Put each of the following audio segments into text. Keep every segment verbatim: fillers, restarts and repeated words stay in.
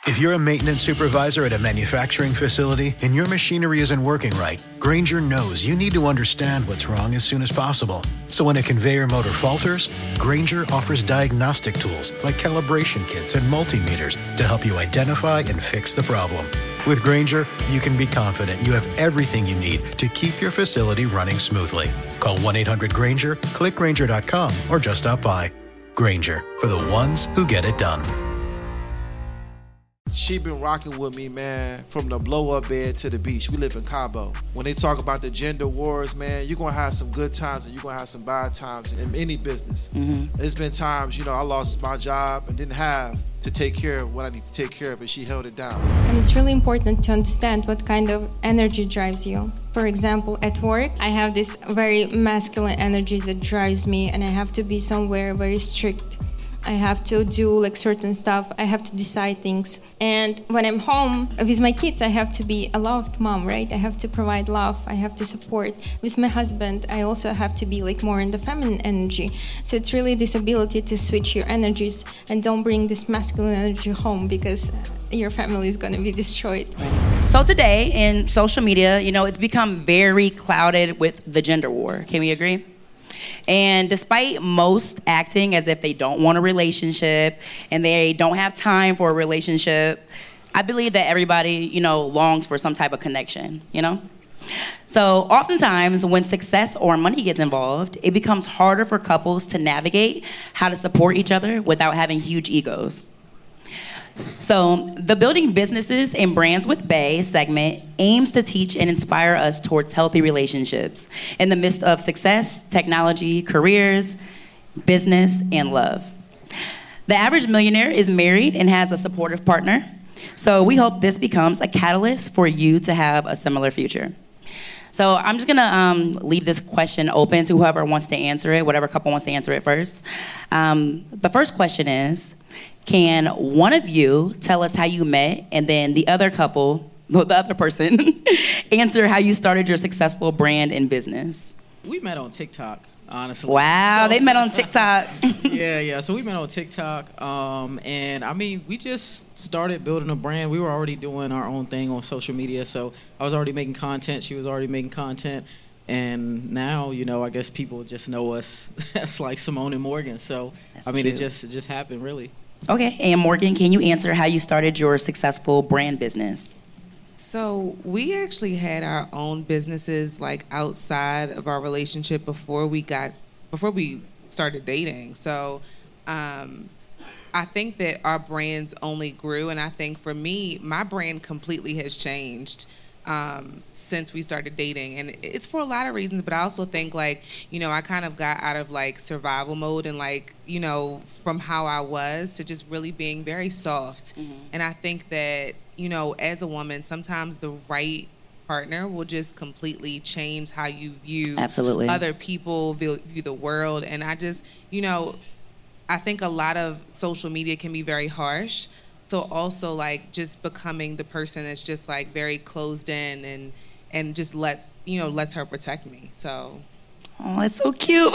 If you're a maintenance supervisor at a manufacturing facility and your machinery isn't working right, Grainger knows you need to understand what's wrong as soon as possible. So when a conveyor motor falters, Grainger offers diagnostic tools like calibration kits and multimeters to help you identify and fix the problem. With Grainger, you can be confident you have everything you need to keep your facility running smoothly. Call one eight hundred Grainger, click Grainger dot com, or just stop by. Grainger, for the ones who get it done. She been rocking with me, man, from the blow-up bed to the beach. We live in Cabo. When they talk about the gender wars, man, you're going to have some good times and you're going to have some bad times in any business. Mm-hmm. There's been times, you know, I lost my job and didn't have to take care of what I need to take care of, and she held it down. And it's really important to understand what kind of energy drives you. For example, at work, I have this very masculine energy that drives me, and I have to be somewhere very strict. I have to do like certain stuff. I have to decide things. And when I'm home with my kids, I have to be a loved mom, right? I have to provide love. I have to support. With my husband, I also have to be like more in the feminine energy. So it's really this ability to switch your energies and don't bring this masculine energy home, because your family is going to be destroyed. So today in social media, you know, it's become very clouded with the gender war. Can we agree? And despite most acting as if they don't want a relationship and they don't have time for a relationship, I believe that everybody, you know, longs for some type of connection, you know? So oftentimes when success or money gets involved, it becomes harder for couples to navigate how to support each other without having huge egos. So the Building Businesses and Brands with Bay segment aims to teach and inspire us towards healthy relationships in the midst of success, technology, careers, business, and love. The average millionaire is married and has a supportive partner. So we hope this becomes a catalyst for you to have a similar future. So I'm just gonna um, leave this question open to whoever wants to answer it, whatever couple wants to answer it first. Um, the first question is, can one of you tell us how you met, and then the other couple, the other person, answer how you started your successful brand and business? We met on TikTok, honestly. Wow, so, they met on TikTok. yeah, yeah, so we met on TikTok, um, and I mean, we just started building a brand. We were already doing our own thing on social media, so I was already making content, she was already making content, and now, you know, I guess people just know us as like Simone and Morgan, so That's I mean, cute. it just it just happened, really. Okay, and Morgan, can you answer how you started your successful brand business? So we actually had our own businesses like outside of our relationship before we got before we started dating. So um, I think that our brands only grew, and I think for me, my brand completely has changed um, since we started dating, and it's for a lot of reasons. But I also think like you know I kind of got out of like survival mode and like you know from how I was to just really being very soft. Mm-hmm. And I think that you know as a woman, sometimes the right partner will just completely change how you view Absolutely. other people, view, view the world. And I just you know I think a lot of social media can be very harsh. So also like just becoming the person that's just like very closed in and and just lets you know lets her protect me. So oh, that's so cute.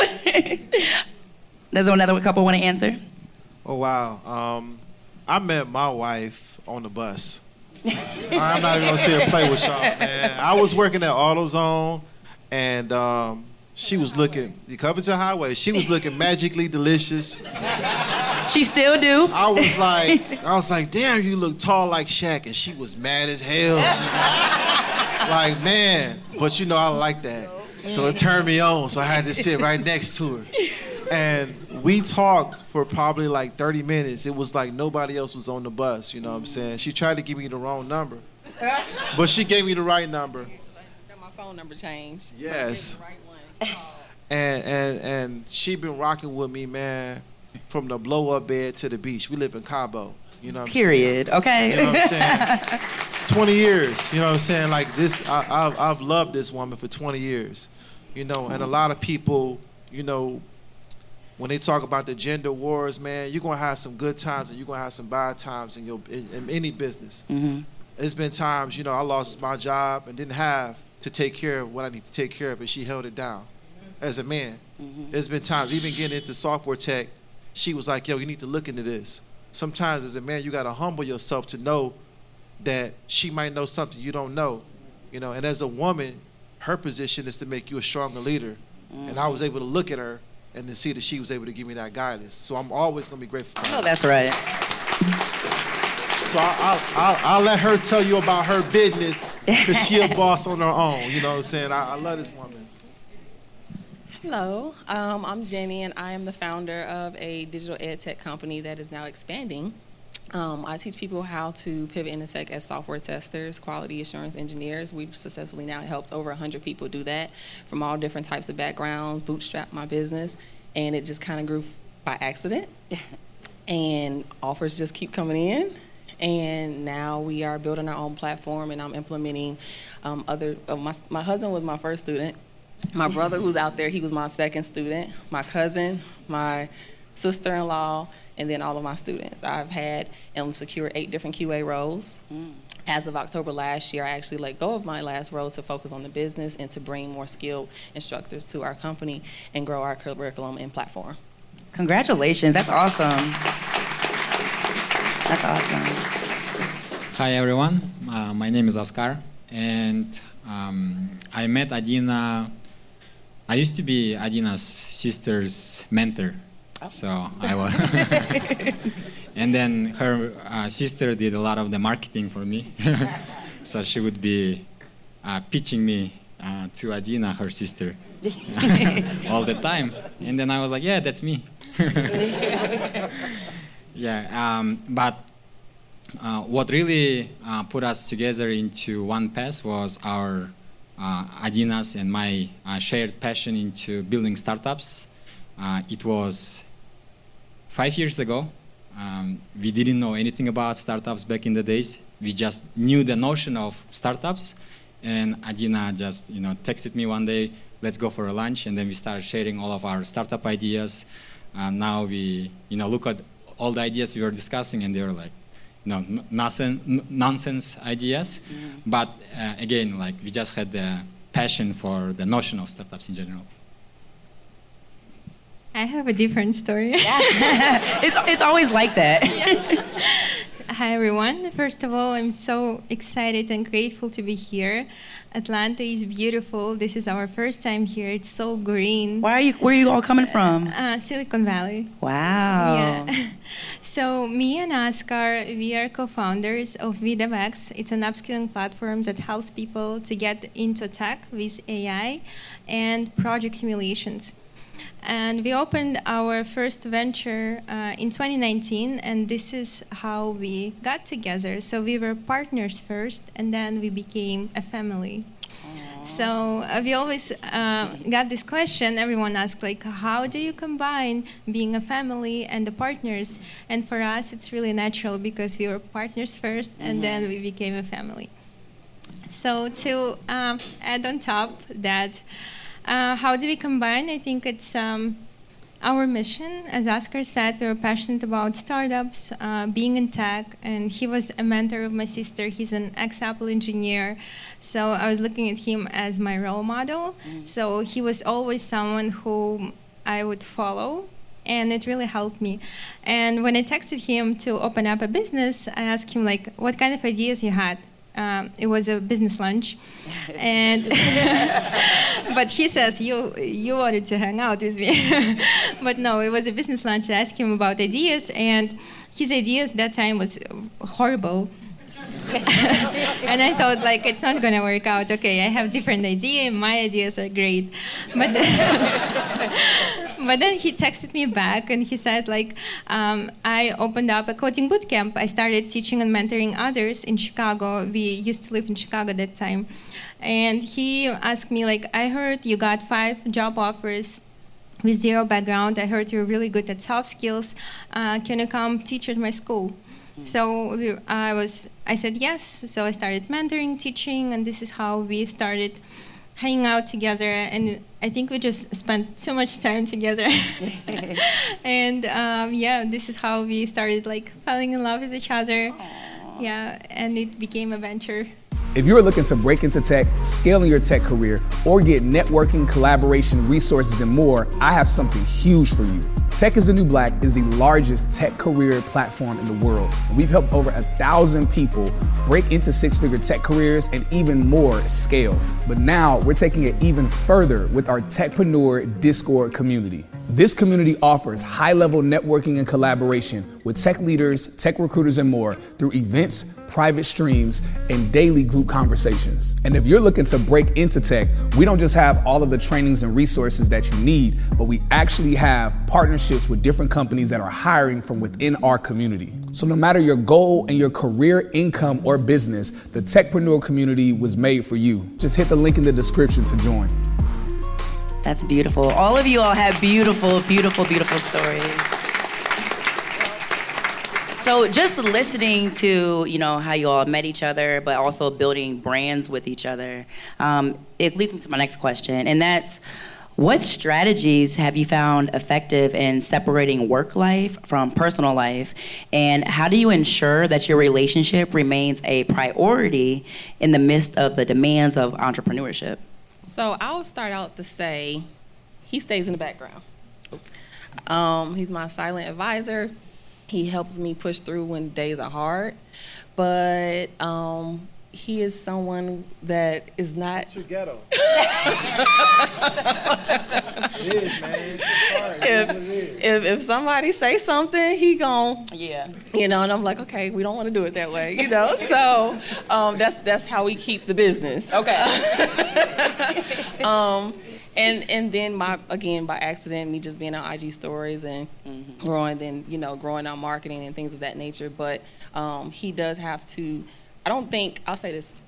Does another couple want to answer? Oh wow. Um, I met my wife on the bus. I'm not even gonna sit here and play with y'all, man. I was working at AutoZone, and um, she was looking the Covington Highway. She was looking magically delicious. She still do. I was like, I was like, damn, you look tall like Shaq, and she was mad as hell. Like, man, but you know I like that, so it turned me on. So I had to sit right next to her, and we talked for probably like thirty minutes. It was like nobody else was on the bus. You know what I'm saying? She tried to give me the wrong number, but she gave me the right number. Got my phone number changed. Yes. And and and she been rocking with me, man. From the blow-up bed to the beach. We live in Cabo. You know what I'm Period. saying? Okay. You know what I'm saying? twenty years. You know what I'm saying? Like this, I, I've, I've loved this woman for twenty years. You know, and a lot of people, you know, when they talk about the gender wars, man, you're going to have some good times and you're going to have some bad times in, your, in, in any business. Mm-hmm. There's been times, you know, I lost my job and didn't have to take care of what I need to take care of, and she held it down as a man. Mm-hmm. There's been times, even getting into software tech, she was like, yo, you need to look into this. sometimes as a man, you got to humble yourself to know that she might know something you don't know, you know. And as a woman, her position is to make you a stronger leader. Mm. And I was able to look at her and to see that she was able to give me that guidance. So I'm always going to be grateful for her. Oh, that's right. So I'll, I'll, I'll, I'll let her tell you about her business because she's a boss on her own. You know what I'm saying? I, I love this woman. Hello, um, I'm Jenny, and I am the founder of a digital ed tech company that is now expanding. Um, I teach people how to pivot into tech as software testers, quality assurance engineers. We've successfully now helped over one hundred people do that from all different types of backgrounds, bootstrap my business, and it just kind of grew by accident. And offers just keep coming in. And now we are building our own platform, and I'm implementing um, other, uh, my, my husband was my first student. My brother who's out there, he was my second student. My cousin, my sister-in-law, and then all of my students. I've had and secured eight different Q A roles. Mm. As of October last year, I actually let go of my last role to focus on the business and to bring more skilled instructors to our company and grow our curriculum and platform. Congratulations, that's awesome. That's awesome. Hi everyone, uh, my name is Oscar, and um, I met Adina. I used to be Adina's sister's mentor, oh. so I was. And then her uh, sister did a lot of the marketing for me, so she would be uh, pitching me uh, to Adina, her sister, all the time. And then I was like, yeah, that's me. Yeah, um, but uh, what really uh, put us together into one path was our uh, Adina's and my uh, shared passion into building startups. Uh, it was five years ago. Um, we didn't know anything about startups back in the days. We just knew the notion of startups, and Adina just, you know, texted me one day, let's go for a lunch, and then we started sharing all of our startup ideas. Uh, now we, you know, look at all the ideas we were discussing, and they were like, you know, nonsense, nonsense ideas. Mm. But uh, again, like, we just had the passion for the notion of startups in general. I have a different story. Yeah. it's, it's always like that. Yeah. Hi, everyone. First of all, I'm so excited and grateful to be here. Atlanta is beautiful. This is our first time here. It's so green. Why are you, where are you all coming from? Uh, Silicon Valley. Wow. Yeah. So me and Oscar, we are co-founders of VidevX. It's an upskilling platform that helps people to get into tech with A I and project simulations. And we opened our first venture uh, in twenty nineteen, and this is how we got together. So we were partners first, and then we became a family. Aww. So uh, we always uh, got this question. Everyone asked, like, how do you combine being a family and the partners? And for us, it's really natural because we were partners first, mm-hmm. and then we became a family. So to um, add on top that, Uh, how do we combine? I think it's um, our mission. As Oscar said, we were passionate about startups, uh, being in tech, and he was a mentor of my sister. He's an ex-Apple engineer, so I was looking at him as my role model. Mm. So he was always someone who I would follow, and it really helped me. And when I texted him to open up a business, I asked him, like, what kind of ideas you had? Um, it was a business lunch, and but he says you you wanted to hang out with me, but no, it was a business lunch. I asked him about ideas, and his ideas that time was horrible. And I thought, like, it's not gonna work out. Okay, I have different idea. My ideas are great, but but then he texted me back and he said, like, um, I opened up a coding bootcamp. I started teaching and mentoring others in Chicago. We used to live in Chicago at that time, and he asked me, like, I heard you got five job offers with zero background. I heard you're really good at soft skills. Uh, can you come teach at my school? So we, I was, I said yes. So I started mentoring, teaching, and this is how we started hanging out together. And I think we just spent so much time together. And um, yeah, this is how we started, like, falling in love with each other. Aww. Yeah, and it became a venture. If you're looking to break into tech, scale in your tech career, or get networking, collaboration, resources, and more, I have something huge for you. Tech is the New Black is the largest tech career platform in the world. We've helped over a thousand people break into six-figure tech careers and even more scale. But now we're taking it even further with our Techpreneur Discord community. This community offers high-level networking and collaboration with tech leaders, tech recruiters, and more through events, private streams, and daily group conversations. And if you're looking to break into tech, we don't just have all of the trainings and resources that you need, but we actually have partnerships with different companies that are hiring from within our community. So no matter your goal and your career, income, or business, the Techpreneur community was made for you. Just hit the link in the description to join. That's beautiful. All of you all have beautiful, beautiful, beautiful stories. So just listening to, you know, how you all met each other, but also building brands with each other, um, it leads me to my next question, and that's, what strategies have you found effective in separating work life from personal life, and how do you ensure that your relationship remains a priority in the midst of the demands of entrepreneurship? So I'll start out to say he stays in the background. Um, he's my silent advisor. He helps me push through when days are hard, but um, he is someone that is not. It's your ghetto. It is, man. Sorry. If, it is. if if somebody say something, he gon' yeah, you know, and I'm like, okay, we don't want to do it that way, you know. So um, that's that's how we keep the business. Okay. um, and and then my again by accident, me just being on I G stories and mm-hmm. growing, then you know, growing our marketing and things of that nature. But um, he does have to. I don't think, I'll say this.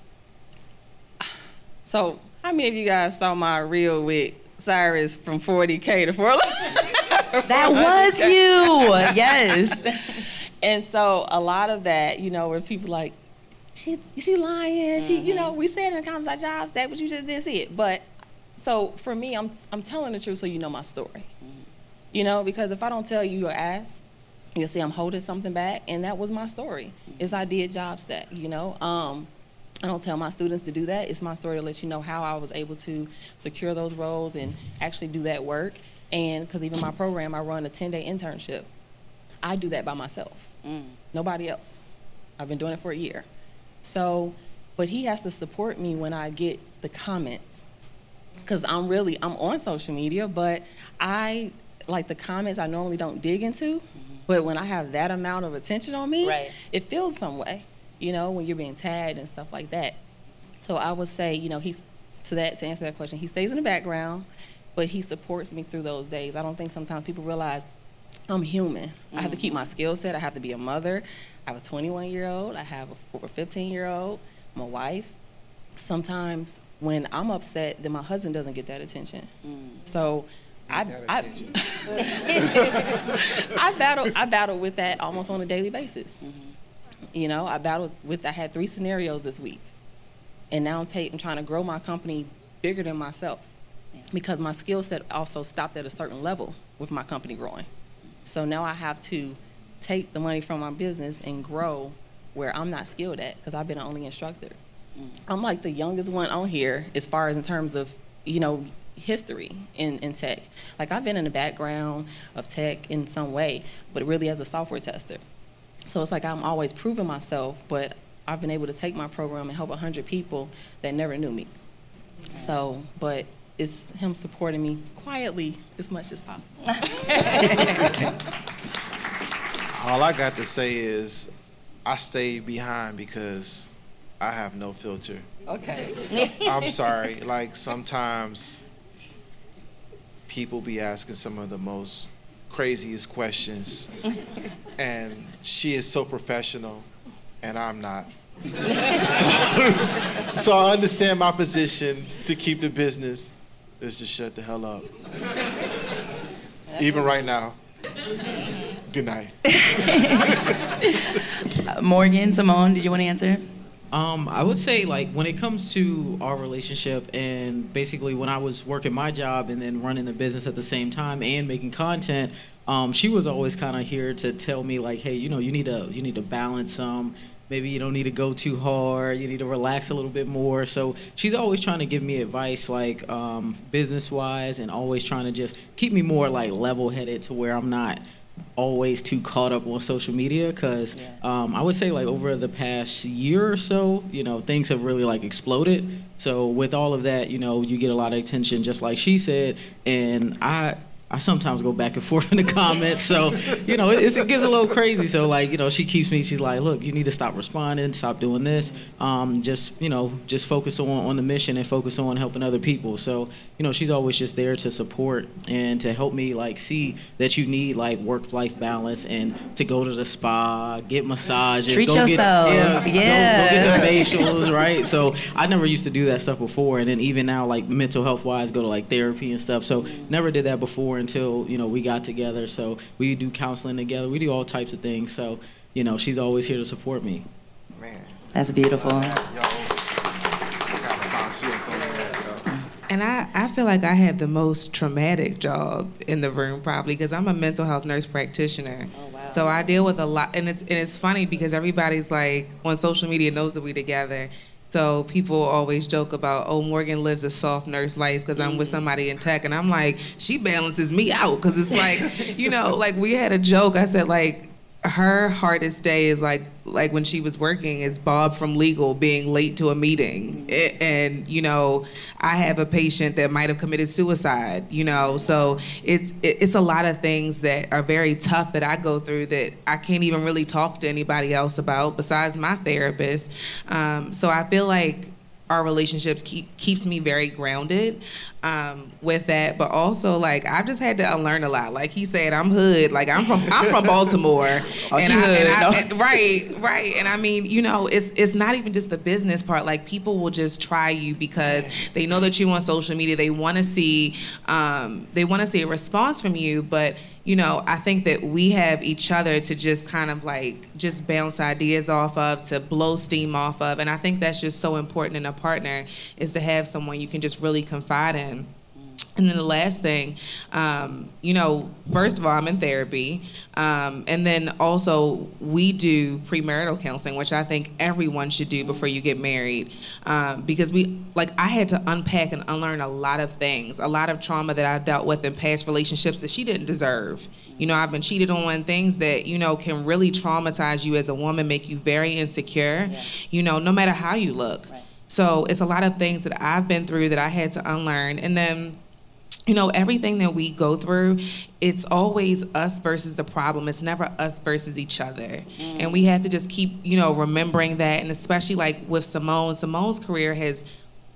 So, how many of you guys saw my reel with Cyrus from forty K to four? That was you, yes. And so, a lot of that, you know, where people like, she, she lying, mm-hmm. she, you know, we said in the comments, our jobs, that, but you just didn't see it. But, so for me, I'm, I'm telling the truth so you know my story. Mm-hmm. You know, because if I don't tell you your ass, you'll see I'm holding something back, and that was my story. Is I did JobStack, you know. Um, I don't tell my students to do that. It's my story to let you know how I was able to secure those roles and actually do that work. And because even my program, I run a ten-day internship. I do that by myself, mm. nobody else. I've been doing it for a year. So, but he has to support me when I get the comments, because I'm really, I'm on social media, but I, like the comments I normally don't dig into. But when I have that amount of attention on me, right. it feels some way, you know, when you're being tagged and stuff like that. So I would say, you know, he's to that to answer that question, he stays in the background, but he supports me through those days. I don't think sometimes people realize I'm human. Mm-hmm. I have to keep my skill set. I have to be a mother. I have a twenty-one-year-old. I have a fifteen-year-old. I'm a wife. Sometimes when I'm upset, then my husband doesn't get that attention. Mm. So. I, I, I battle I battle with that almost on a daily basis. Mm-hmm. You know, I battled with I had three scenarios this week, and now I'm, ta- I'm trying to grow my company bigger than myself, yeah. because my skill set also stopped at a certain level with my company growing. So now I have to take the money from my business and grow where I'm not skilled at, because I've been the only instructor. Mm-hmm. I'm like the youngest one on here as far as in terms of, you know, history in, in tech. Like, I've been in the background of tech in some way, but really as a software tester. So it's like I'm always proving myself, but I've been able to take my program and help one hundred people that never knew me. So, but it's him supporting me quietly as much as possible. All I got to say is I stayed behind because I have no filter. Okay. I'm sorry. Like, sometimes people be asking some of the most craziest questions, and she is so professional, and I'm not. so, so I understand my position to keep the business is to shut the hell up. Even right now. Good night. uh, Morgan, Simone, did you want to answer? Um, I would say, like, when it comes to our relationship, and basically when I was working my job and then running the business at the same time and making content, um, she was always kind of here to tell me, like, hey, you know, you need to you need to balance um, maybe you don't need to go too hard. You need to relax a little bit more. So she's always trying to give me advice, like um, business-wise, and always trying to just keep me more like level-headed to where I'm not always too caught up on social media, because yeah. um, I would say like over the past year or so, you know, things have really like exploded. So with all of that, you know, you get a lot of attention, just like she said, and I I sometimes go back and forth in the comments, so, you know, it, it gets a little crazy. So, like, you know, she keeps me, she's like, look, you need to stop responding, stop doing this. Um, just, you know, just focus on, on the mission and focus on helping other people. So, you know, she's always just there to support and to help me, like, see that you need, like, work-life balance and to go to the spa, get massages. Treat go yourself. Get, yeah. yeah. Go, go get the facials, right? So, I never used to do that stuff before. And then even now, like, mental health-wise, go to, like, therapy and stuff. So, never did that before until, you know, we got together. So we do counseling together. We do all types of things. So, you know, she's always here to support me. Man. That's beautiful. And I, I feel like I have the most traumatic job in the room, probably, because I'm a mental health nurse practitioner. Oh, wow. So I deal with a lot, and it's and it's funny because everybody's like on social media knows that we together. So people always joke about, oh, Morgan lives a soft nurse life because I'm with somebody in tech. And I'm like, she balances me out, because it's like, you know, like we had a joke. I said, like, her hardest day is like like when she was working is Bob from legal being late to a meeting. It, and, you know, I have a patient that might have committed suicide, you know. So it's it, it's a lot of things that are very tough that I go through that I can't even really talk to anybody else about besides my therapist. Um, so I feel like our relationships keep keeps me very grounded um, with that, but also like I've just had to unlearn a lot. Like he said, I'm hood. Like I'm from I'm from Baltimore, oh, and, she I, hood, and, I, no. and right, right. And I mean, you know, it's it's not even just the business part. Like people will just try you because they know that you on social media. They want to see um, they want to see a response from you, but you know, I think that we have each other to just kind of like just bounce ideas off of, to blow steam off of. And I think that's just so important in a partner, is to have someone you can just really confide in. And then the last thing, um, you know, first of all, I'm in therapy. Um, and then also we do premarital counseling, which I think everyone should do before you get married. Um, because we, like, I had to unpack and unlearn a lot of things, a lot of trauma that I dealt with in past relationships that she didn't deserve. You know, I've been cheated on, things that, you know, can really traumatize you as a woman, make you very insecure, yeah. you know, no matter how you look. Right. So it's a lot of things that I've been through that I had to unlearn. And then, you know, everything that we go through, it's always us versus the problem. It's never us versus each other. Mm. And we have to just keep, you know, remembering that. And especially like with Simone, Simone's career has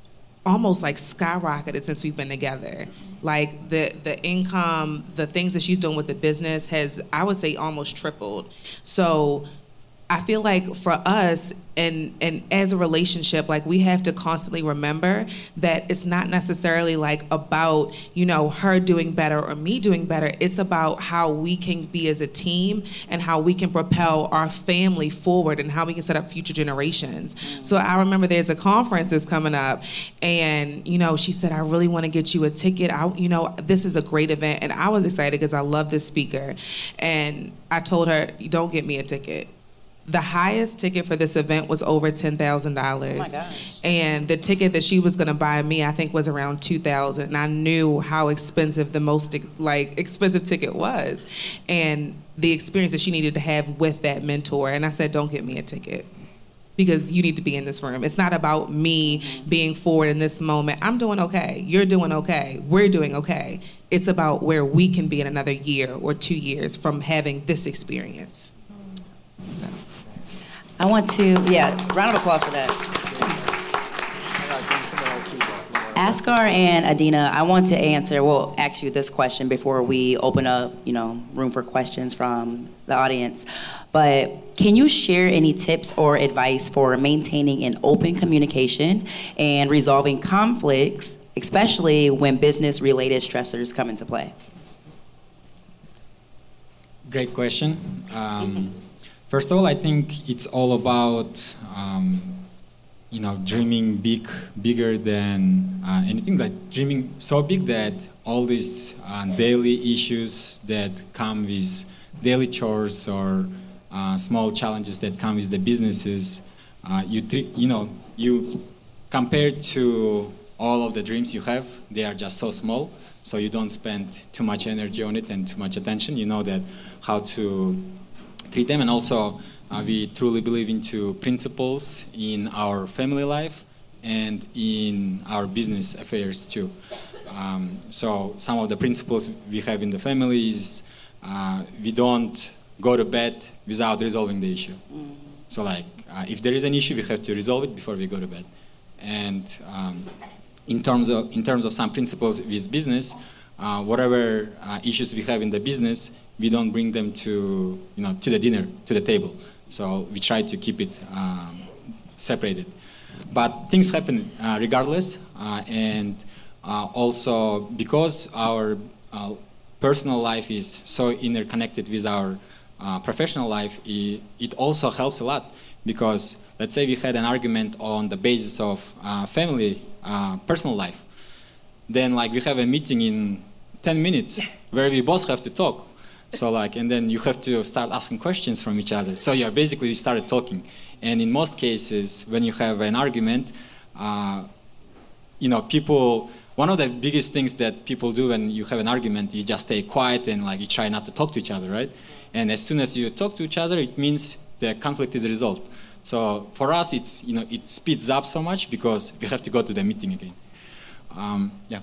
almost like skyrocketed since we've been together. Like the the income, the things that she's doing with the business has, I would say, almost tripled. So I feel like for us, and and as a relationship, like we have to constantly remember that it's not necessarily like about, you know, her doing better or me doing better. It's about how we can be as a team and how we can propel our family forward and how we can set up future generations. Mm. So I remember there's a conference that's coming up, and, you know, she said, I really want to get you a ticket. I, you know, this is a great event. And I was excited because I love this speaker. And I told her, don't get me a ticket. The highest ticket for this event was over ten thousand dollars. Oh my gosh. And the ticket that she was gonna buy me, I think, was around two thousand dollars. And I knew how expensive the most like expensive ticket was, and the experience that she needed to have with that mentor. And I said, don't get me a ticket, because you need to be in this room. It's not about me being forward in this moment. I'm doing okay. You're doing okay. We're doing okay. It's about where we can be in another year or two years from having this experience. So. I want to, yeah, round of applause for that. Askar and Adina, I want to answer, well, ask you this question before we open up, you know, room for questions from the audience. But can you share any tips or advice for maintaining an open communication and resolving conflicts, especially when business-related stressors come into play? Great question. Um, First of all, I think it's all about, um, you know, dreaming big, bigger than uh, anything. Like dreaming so big that all these uh, daily issues that come with daily chores or uh, small challenges that come with the businesses, uh, you tre- you know you compared to all of the dreams you have, they are just so small. So you don't spend too much energy on it and too much attention. You know that how to treat them, and also uh, we truly believe into principles in our family life and in our business affairs too. Um, so some of the principles we have in the family is uh, we don't go to bed without resolving the issue. Mm-hmm. So like uh, if there is an issue, we have to resolve it before we go to bed. And um, in terms of in terms of some principles with business, uh, whatever uh, issues we have in the business, we don't bring them to you know to the dinner, to the table. So we try to keep it um, separated. But things happen uh, regardless, uh, and uh, also because our uh, personal life is so interconnected with our uh, professional life, it, it also helps a lot. Because let's say we had an argument on the basis of uh, family, uh, personal life, then like we have a meeting in ten minutes where we both have to talk. So like, and then you have to start asking questions from each other. So you're basically you started talking. And in most cases, when you have an argument, uh, you know, people, one of the biggest things that people do when you have an argument, you just stay quiet and like you try not to talk to each other, right? And as soon as you talk to each other, it means the conflict is resolved. So for us, it's you know it speeds up so much because we have to go to the meeting again. Um, yeah.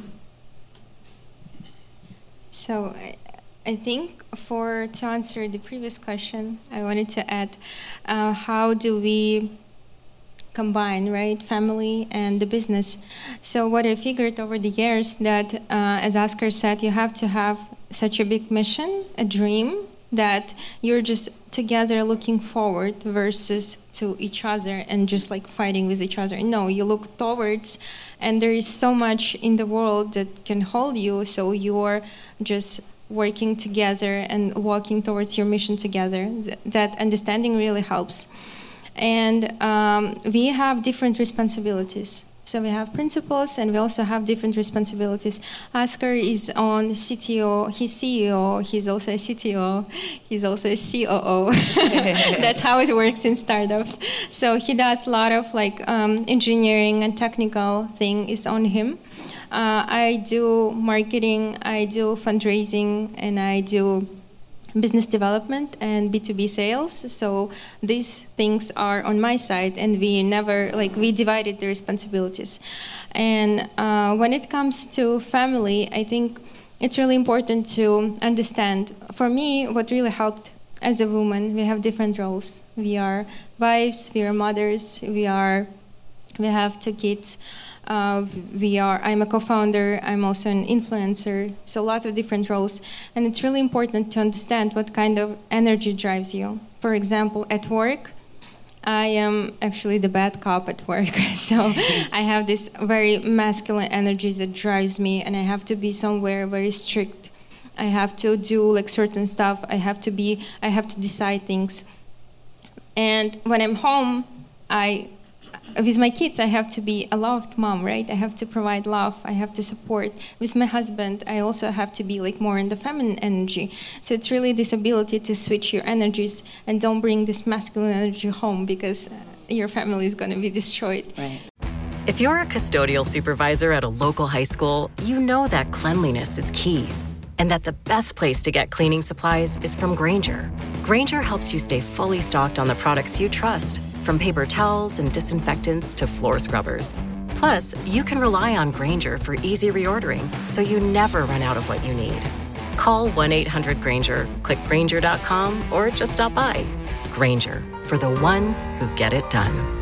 So I, I think for to answer the previous question, I wanted to add, uh, how do we combine, right, family and the business? So what I figured over the years that, uh, as Oscar said, you have to have such a big mission, a dream, that you're just together looking forward versus to each other and just like fighting with each other. No, you look towards, and there is so much in the world that can hold you, so you're just working together and walking towards your mission together. That understanding really helps. And um, we have different responsibilities. So we have principals, and we also have different responsibilities. Oscar is on C T O, he's C E O, he's also a C T O, he's also a C O O. That's how it works in startups. So he does a lot of like um, engineering and technical thing is on him. Uh, I do marketing, I do fundraising, and I do business development and B two B sales. So these things are on my side, and we never, like, we divided the responsibilities. And uh, when it comes to family, I think it's really important to understand. For me, what really helped as a woman, we have different roles. We are wives, we are mothers, we are, we have two kids. Uh, we are. I'm a co-founder. I'm also an influencer. So lots of different roles, and it's really important to understand what kind of energy drives you. For example, at work, I am actually the bad cop at work. So I have this very masculine energy that drives me, and I have to be somewhere very strict. I have to do like certain stuff. I have to be. I have to decide things. And when I'm home, I. With my kids, I have to be a loved mom, right? I have to provide love. I have to support. With my husband, I also have to be like more in the feminine energy. So it's really this ability to switch your energies and don't bring this masculine energy home, because your family is going to be destroyed. Right. If you're a custodial supervisor at a local high school, you know that cleanliness is key, and that the best place to get cleaning supplies is from Grainger. Grainger helps you stay fully stocked on the products you trust, from paper towels and disinfectants to floor scrubbers. Plus, you can rely on Grainger for easy reordering, so you never run out of what you need. Call one eight hundred Grainger, click Grainger dot com, or just stop by. Grainger, for the ones who get it done.